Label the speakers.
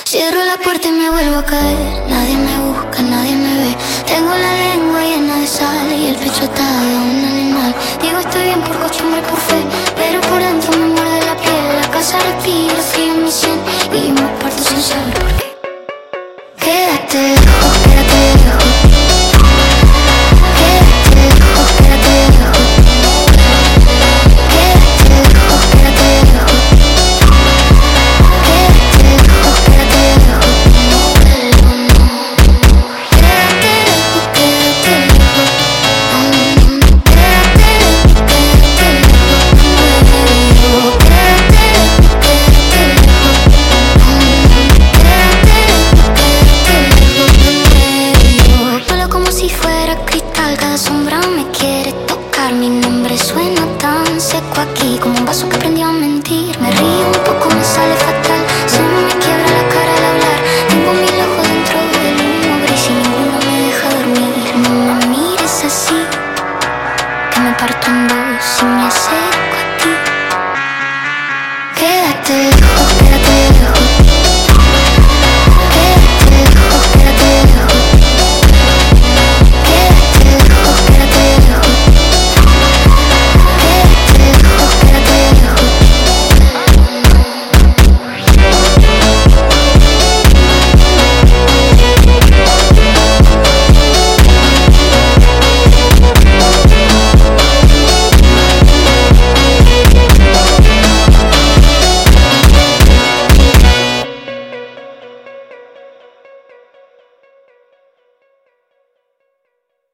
Speaker 1: Cierro la puerta y me vuelvo a caer. Nadie me busca, nadie me ve. Tengo la lengua llena de sal y el pecho atado a un animal. Digo estoy bien por costumbre, por fe, pero por dentro me muerde la piel. La casa respira frío en mi sien y me parto sin saber por qué.